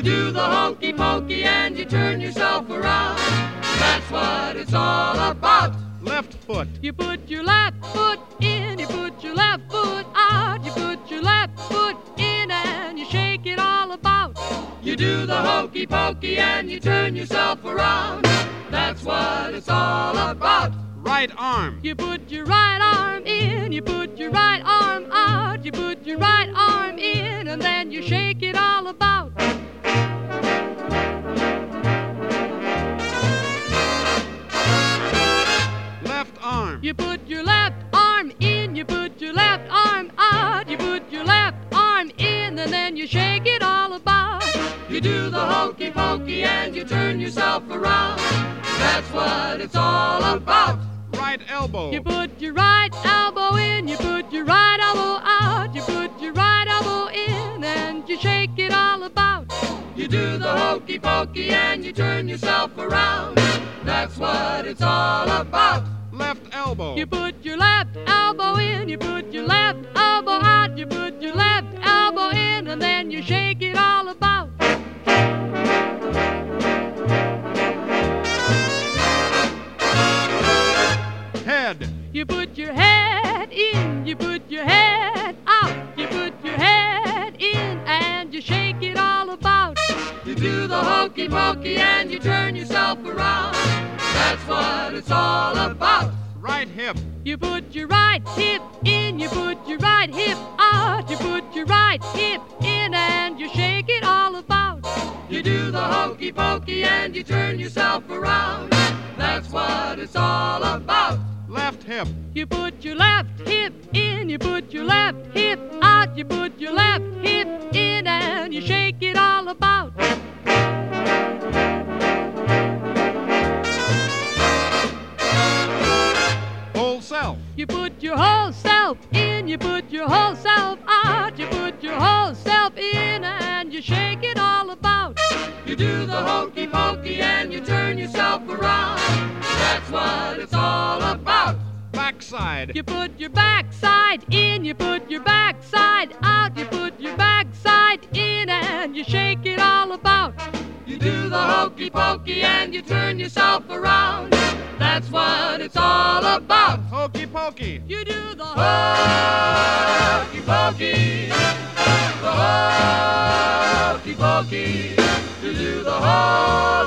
do the hokey pokey and you turn yourself around. That's what it's all about. Left foot. You put your left foot in, you put your left foot out, you put your left foot in and you shake it all about. You do the hokey pokey and you turn yourself around. That's what it's all about. Right arm. You put your right arm in, you put your right arm out, you put your right arm in and then you shake it all about. Left arm. You put your left arm in, you put your left arm out, you put your left arm in and then you shake it all about. You do the hokey pokey and you turn yourself around. That's what it's all about. Right elbow. You put your right elbow in, you put your right elbow out, you put your right elbow in and you shake it all about. You do the hokey pokey and you turn yourself around. That's what it's all about. Left elbow. You put your left elbow in, you put your left elbow out, you put your left elbow in and then you shake it all about. Head. You put your head in, you put your head out, you put your head in and you shake it all about. You do the hokey pokey and you turn yourself around. That's what it's all about. Right hip. You put your right hip in, you put your right hip out, you put your right hip in and you shake it all about. You do the hokey pokey and you turn yourself around. That's what it's all about. Left hip. You put your left hip in, you put your left hip out, you put your left hip in and you shake it all about. Whole self. You put your whole self in, you put your whole self out, you put your whole self in and you shake it all about. You do the hokey pokey and you turn yourself around. That's what it's all about. Backside. You put your backside in, you put your backside out, you put your backside in and you shake it all about. You do the hokey pokey and you turn yourself around. That's what it's all about. Hokey pokey. You do the Hokey pokey. The hokey pokey. You do the hokey